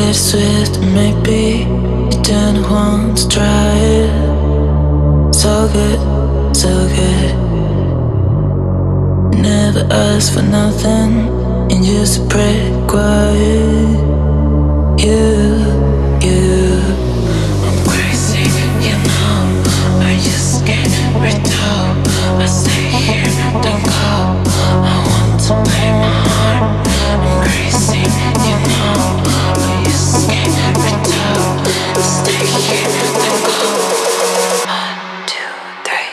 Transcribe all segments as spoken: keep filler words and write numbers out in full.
swift, maybe you didn't want to try it. So good, so good. Never asked for nothing, and used to pray quiet. You, you. I'm crazy, you know. I just get right out. I stay here, don't go. I want to play my heart. I'm crazy, you know. I just get right out. I stay here, don't go. One, two, three.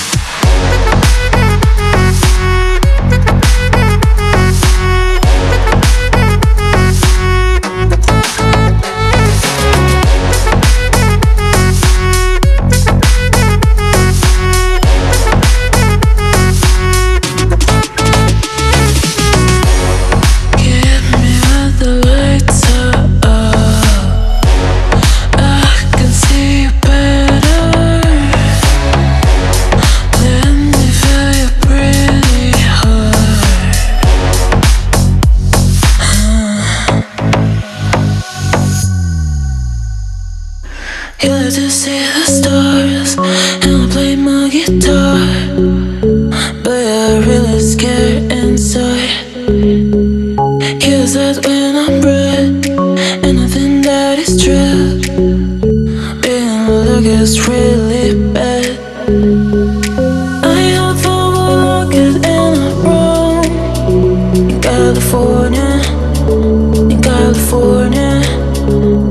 You like to see the stars, and I play my guitar, but you're really scared inside. You said when I'm red, and I think that is true. Being look is really bad. I have overlooked and I'm wrong. In California, in California.